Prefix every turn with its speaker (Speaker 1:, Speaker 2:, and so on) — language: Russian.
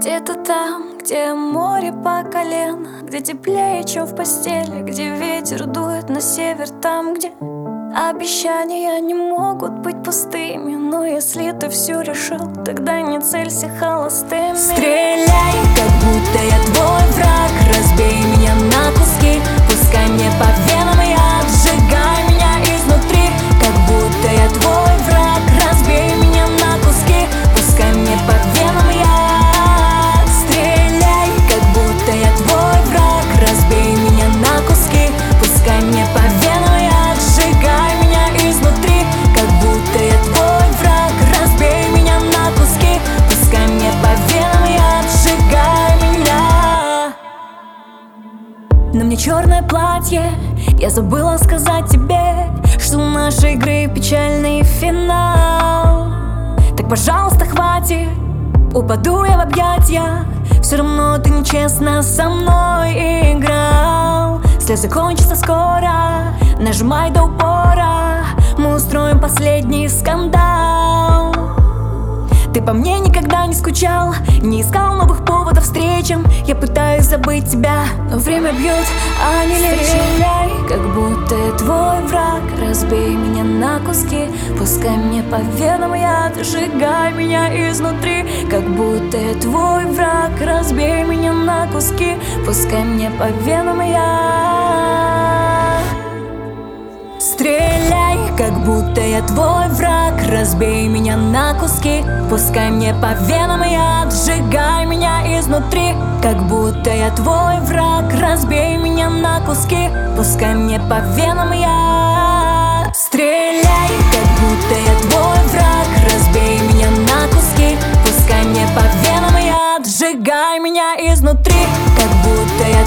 Speaker 1: Где-то там, где море по колено, где теплее, чем в постели, где ветер дует на север, там, где обещания не могут быть пустыми. Но если ты все решил, тогда не целься холостыми.
Speaker 2: Стреляй, как будто я твой враг, разбей меня на куски, пускай мне по венам яд, сжигай меня изнутри. Как будто я твой враг, разбей меня на куски, пускай мне по венам яд. Стреляй, как будто я твой враг, разбей меня на куски, пускай мне по венам яд, сжигай меня изнутри. Как будто я твой враг, разбей меня на куски, пускай мне по венам яд, сжигай меня. На мне черное платье, я забыла сказать тебе, что у нашей игры печальный финал. Так, пожалуйста, хватит, упаду я в объятия, все равно ты нечестно со мной играл. Слезы кончатся скоро, нажимай до упора, мы устроим последний скандал. Ты по мне никогда не скучал, не искал новых поводов встречам. Я пытаюсь забыть тебя, но время бьет, а не лечит.
Speaker 1: Стреляй, как будто я твой враг, разбей меня на куски, пускай мне по венам яд, сжигай меня изнутри. Как будто я твой враг, разбей меня на куски, пускай мне по венам яд.
Speaker 2: Стреляй, как будто я твой враг, разбей меня на куски, пускай мне по венам яд, сжигай меня изнутри. Как будто я твой враг, разбей меня на куски, пускай мне по венам яд. Стреляй, как будто я твой враг, разбей меня на куски, пускай мне по венам яд, сжигай меня изнутри. Как будто я